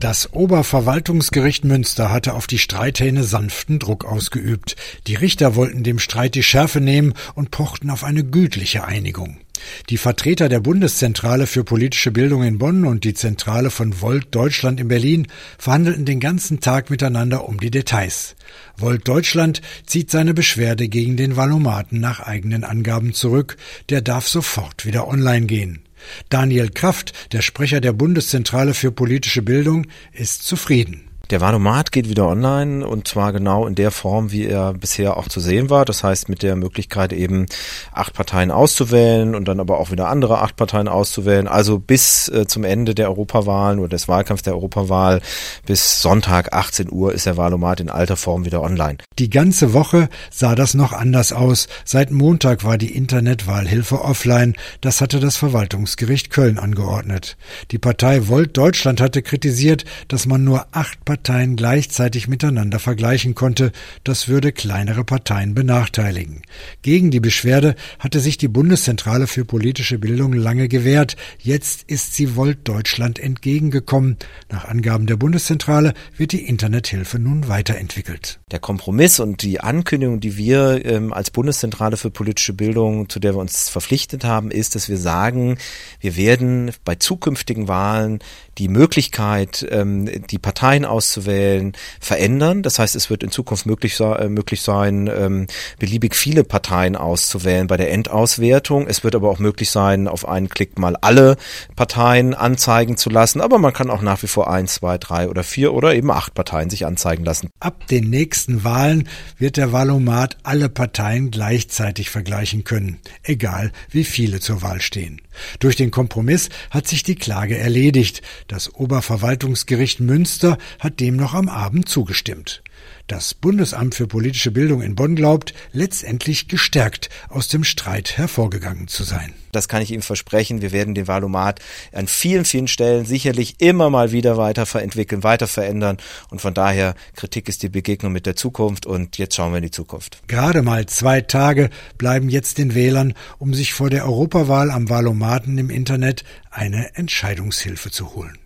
Das Oberverwaltungsgericht Münster hatte auf die Streithähne sanften Druck ausgeübt. Die Richter wollten dem Streit die Schärfe nehmen und pochten auf eine gütliche Einigung. Die Vertreter der Bundeszentrale für politische Bildung in Bonn und die Zentrale von Volt Deutschland in Berlin verhandelten den ganzen Tag miteinander um die Details. Volt Deutschland zieht seine Beschwerde gegen den Valomaten nach eigenen Angaben zurück. Der darf sofort wieder online gehen. Daniel Kraft, der Sprecher der Bundeszentrale für politische Bildung, ist zufrieden. Der Valomat geht wieder online und zwar genau in der Form, wie er bisher auch zu sehen war. Das heißt mit der Möglichkeit eben 8 Parteien auszuwählen und dann aber auch wieder andere 8 Parteien auszuwählen. Also bis zum Ende der Europawahlen oder des Wahlkampfs der Europawahl bis Sonntag 18 Uhr ist der Valomat in alter Form wieder online. Die ganze Woche sah das noch anders aus. Seit Montag war die Internetwahlhilfe offline. Das hatte das Verwaltungsgericht Köln angeordnet. Die Partei Volt Deutschland hatte kritisiert, dass man nur 8 Parteien gleichzeitig miteinander vergleichen konnte. Das würde kleinere Parteien benachteiligen. Gegen die Beschwerde hatte sich die Bundeszentrale für politische Bildung lange gewehrt. Jetzt ist sie Volt Deutschland entgegengekommen. Nach Angaben der Bundeszentrale wird die Internethilfe nun weiterentwickelt. Der Kompromiss und die Ankündigung, die wir als Bundeszentrale für politische Bildung, zu der wir uns verpflichtet haben, ist, dass wir sagen, wir werden bei zukünftigen Wahlen die Möglichkeit, die Parteien auszuwählen, verändern. Das heißt, es wird in Zukunft möglich sein, beliebig viele Parteien auszuwählen bei der Endauswertung. Es wird aber auch möglich sein, auf einen Klick mal alle Parteien anzeigen zu lassen. Aber man kann auch nach wie vor 1, 2, 3 oder 4 oder eben 8 Parteien sich anzeigen lassen. Ab den nächsten Wahlen wird der Valomat alle Parteien gleichzeitig vergleichen können, egal wie viele zur Wahl stehen. Durch den Kompromiss hat sich die Klage erledigt. Das Oberverwaltungsgericht Münster hat dem noch am Abend zugestimmt. Das Bundesamt für politische Bildung in Bonn glaubt, letztendlich gestärkt aus dem Streit hervorgegangen zu sein. Das kann ich Ihnen versprechen. Wir werden den Valomat an vielen, vielen Stellen sicherlich immer mal wieder weiterentwickeln, weiter verändern. Und von daher, Kritik ist die Begegnung mit der Zukunft und jetzt schauen wir in die Zukunft. Gerade mal 2 Tage bleiben jetzt den Wählern, um sich vor der Europawahl am Valomaten im Internet eine Entscheidungshilfe zu holen.